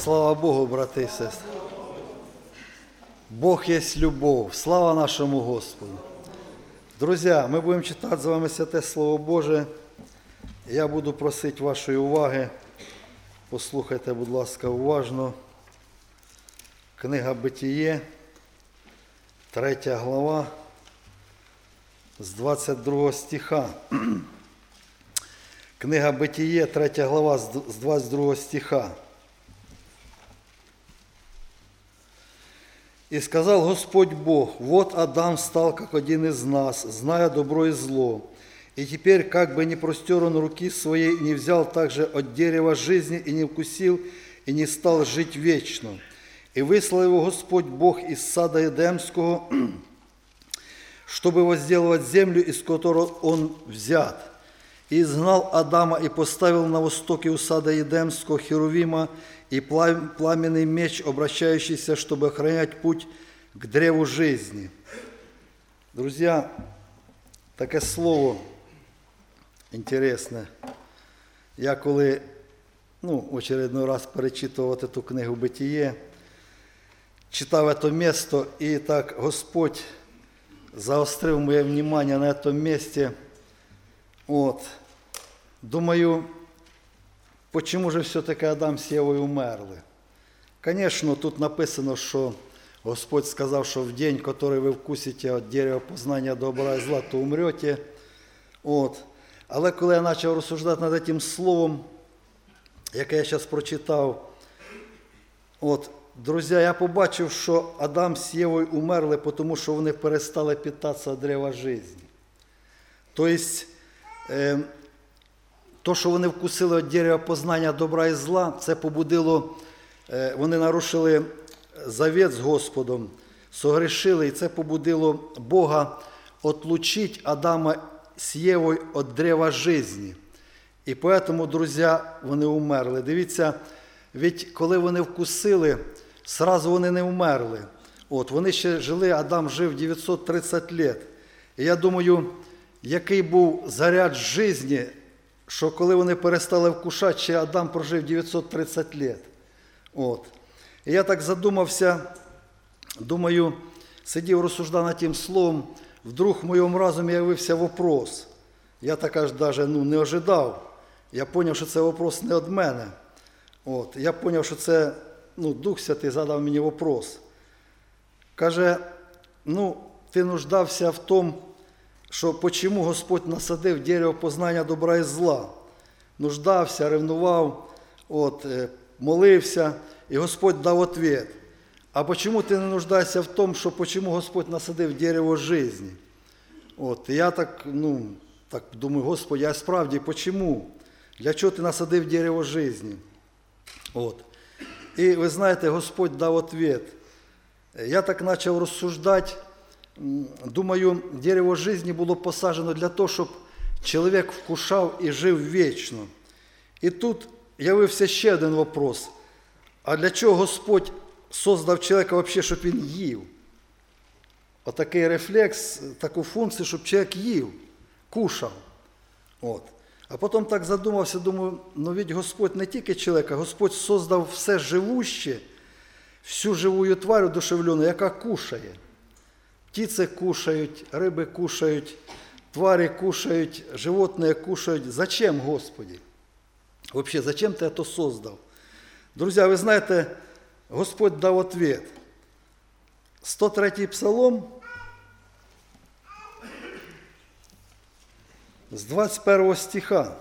Слава Богу, брати і сестри. Бог есть любовь. Слава нашему Господу. Друзья, мы будем читать з вами Святе Слово Боже. Я буду просити вашої уваги. Послухайте, будь ласка, уважно. Книга Битіє, 3 глава, з 22 стиха. Книга Битіє, 3 глава, з 22 стиха. «И сказал Господь Бог, вот Адам стал, как один из нас, зная добро и зло. И теперь, как бы не простер он руки своей, не взял также от дерева жизни, и не вкусил, и не стал жить вечно. И выслал его Господь Бог из сада Едемского, чтобы возделывать землю, из которой он взят. И изгнал Адама, и поставил на востоке у сада Едемского Херувима, и пламенный меч, обращающийся, чтобы охранять путь к древу жизни». Друзья, таке слово інтересне. Я коли, в очередной раз перечитував эту книгу Битіє, читав це місто, і так Господь заострив моє внимание на цьому місці. Думаю, почему же все-таки Адам с Евой умерли? Конечно, тут написано, що Господь сказав, що в день, коли ви вкусите від дерева познання добра і зла, то умрете. Але коли я почав розсуждати над цим словом, яке я зараз прочитав, друзі, я побачив, що Адам з Євою умерли, тому що вони перестали питатися від дерева життя. Тобто, то, що вони вкусили від дерева познання добра і зла, це побудило, вони нарушили завет з Господом, согрішили, і це побудило Бога отлучити Адама з Євою від дерева життя. І тому, друзі, вони умерли. Дивіться, ведь коли вони вкусили, сразу вони не вмерли. Вони ще жили, Адам жив 930 років. І я думаю, який був заряд життя, що коли вони перестали вкушати, ще Адам прожив 930 років. І я так задумався, думаю, сидів, розсуждав над тим словом, вдруг в моєму розумі явився вопрос. Я так аж навіть не ожидав. Я зрозумів, що це вопрос не від мене. Я зрозумів, що це Дух Святий задав мені вопрос. Каже, ти нуждався в тому, що чому Господь насадив дерево познання добра і зла. Нуждався, ревнував, молився, і Господь дав відповідь. А чому ти не нуждаєшся в тому, що чому Господь насадив дерево життя? Я так думаю, Господи, а справді, чому? Для чого ти насадив дерево життя? І ви знаєте, Господь дав відповідь. Я так почав розсуждати. Думаю, дерево життя було посаджено для того, щоб чоловік вкушав і жив вічно. І тут явився ще один вопрос. А для чого Господь создав чоловіка взагалі, щоб він їв? Отакий рефлекс, таку функцію, щоб чоловік їв, кушав. А потім так задумався, думаю, ведь Господь не тільки чоловіка, Господь создав все живуще, всю живую тварь одушевлену, яка кушає. Птиці кушають, риби кушають, твари кушають, животные кушають. Зачем, Господи? Вообще, зачем ти це создав? Друзі, ви знаєте, Господь дав відповідь. 103-й псалом, з 21 стиха.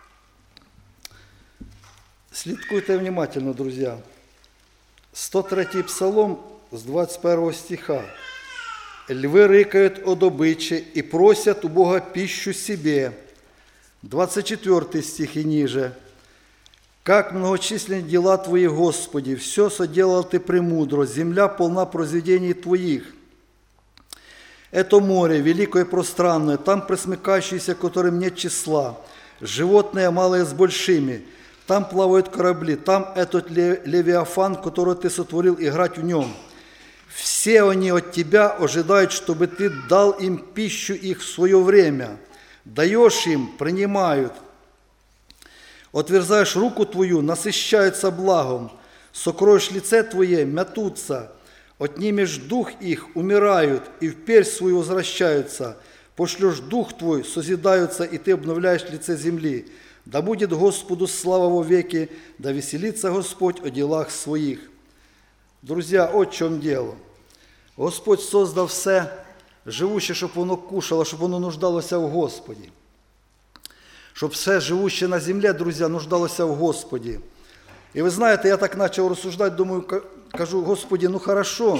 Слідкуйте внимательно, друзі. 103-й псалом, з 21 стиха. «Львы рыкают о добыче и просят у Бога пищу себе». 24 стих и ниже. «Как многочисленны дела Твои, Господи, все соделал Ты премудро, земля полна произведений Твоих. Это море, великое и пространное, там пресмыкающиеся, которым нет числа, животные малые с большими, там плавают корабли, там этот левиафан, которого Ты сотворил, играть в нем. Все они от Тебя ожидают, чтобы Ты дал им пищу их в свое время. Даешь им, принимают. Отверзаешь руку Твою, насыщаются благом. Сокроешь лице Твое, мятутся, отнимешь дух их, умирают, и вперь свою возвращаются. Пошлешь дух Твой, созидаются, и Ты обновляешь лице земли. Да будет Господу слава во веки, да веселится Господь о делах своих». Друзья, от в чому дело. Господь создав все живуще, щоб воно кушало, щоб воно нуждалося в Господі. Щоб все живуще на землі, друзі, нуждалося в Господі. І ви знаєте, я так почав розсуждати, думаю, кажу: Господи, ну хорошо,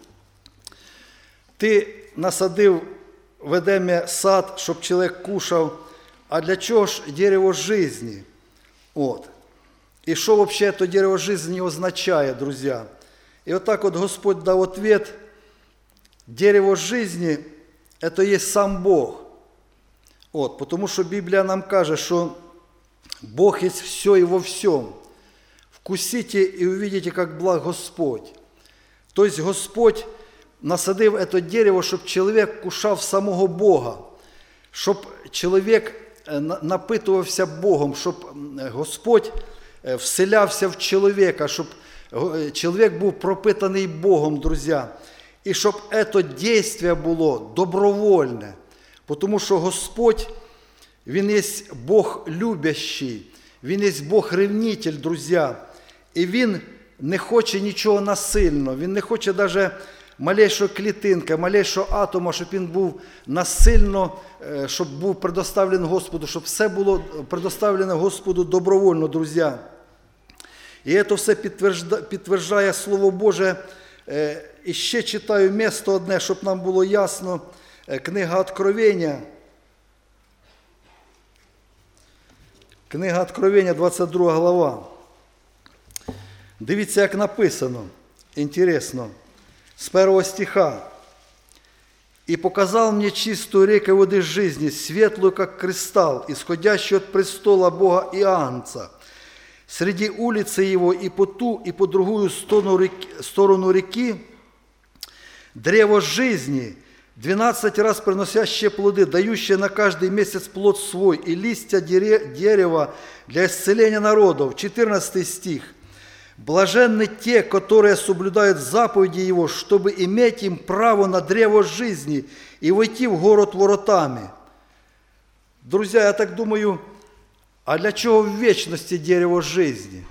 Ти насадив в Едемі сад, щоб чоловік кушав, а для чого ж дерево житті? От. І що взагалі це дерево житті означає, друзі? І отак от Господь дав відповідь: дерево житті – це є сам Бог. От, тому що Біблія нам каже, що Бог є все і во всьому. Вкусите і увидите, як благ Господь. Тобто Господь насадив це дерево, щоб чоловік кушав самого Бога, щоб чоловік напитувався Богом, щоб Господь вселявся в чоловіка, щоб чоловік був пропитаний Богом, друзі. І щоб це дійство було добровольне. Тому що Господь, Він є Бог любящий, Він є Бог ревнитель, друзі. І Він не хоче нічого насильно, Він не хоче навіть малейшого клітинка, малейшого атома, щоб він був насильно, щоб був предоставлений Господу, щоб все було предоставлено Господу добровольно, друзі. І це все підтверджує Слово Боже. І ще читаю місце одне, щоб нам було ясно. Книга Откровення. Книга Откровення, 22 глава. Дивіться, як написано. Інтересно. С 1 стиха. «И показал мне чистую реку воды жизни, светлую, как кристалл, исходящую от престола Бога и Агнца. Среди улицы его и по ту, и по другую сторону реки древо жизни, 12 раз приносящее плоды, дающее на каждый месяц плод свой, и листья дерева для исцеления народов». 14 стих. «Блаженны те, которые соблюдают заповеди Его, чтобы иметь им право на древо жизни и войти в город воротами». Друзья, я так думаю, а для чего в вечности дерево жизни?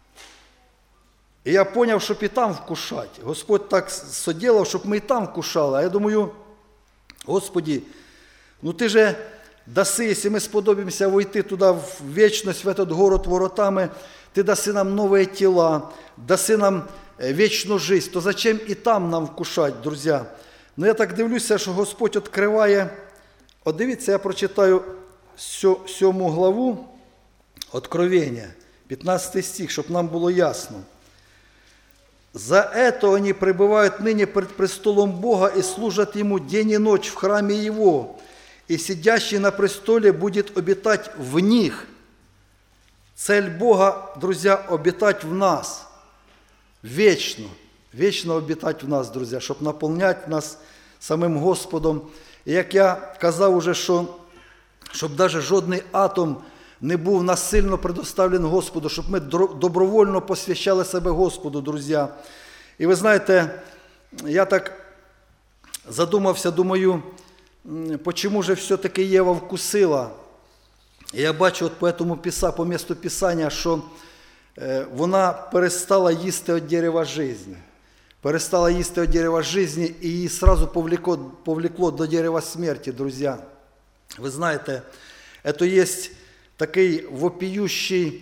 И я понял, щоб і там вкушать. Господь так соделав, щоб ми і там вкушали. А я думаю: Господи, ну Ти же даси, если мы сподобимся войти туда в вечность, в этот город воротами, Ты даси нам новые тела, даси нам вечну жизнь, то зачем і там нам вкушать, друзі? Ну я так дивлюся, що Господь відкриває. От дивіться, я прочитаю 7 главу Откровення, 15 стих, щоб нам було ясно. «За это они пребывают ныне пред престолом Бога и служат Ему день и ночь в храме Его, и сидящий на престоле будет обитать в них». Цель Бога, друзі, обитать в нас. Вечно. Вечно обитать в нас, друзі, щоб наповняти нас самим Господом. І як я казав уже, щоб навіть жодний атом не був насильно предоставлений Господу, щоб ми добровольно посвящали себе Господу, друзі. І ви знаєте, я так задумався, думаю, чому же все-таки Єва вкусила? І я бачу от по місту Писання, що вона перестала їсти від дерева житті. Перестала їсти від дерева житті, і її одразу повлекло до дерева смерті, друзі. Ви знаєте, це є такий вопіющий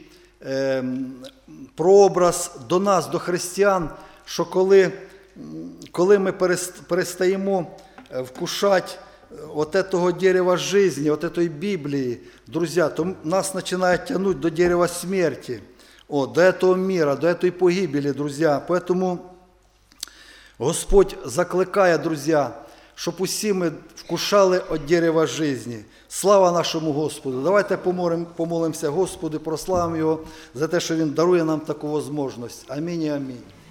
прообраз до нас, до християн, що коли ми перестаємо вкушати от этого дерева жизни, от этой Библии, друзья, то нас начинает тянуть до дерева смерти, до этого мира, до этой погибели, друзья. Поэтому Господь закликає, друзья, щоб усі ми вкушали від дерева жизни. Слава нашому Господу! Давайте помолимося Господу, прославимо Його за те, що Він дарує нам таку можливість. Амінь і амінь.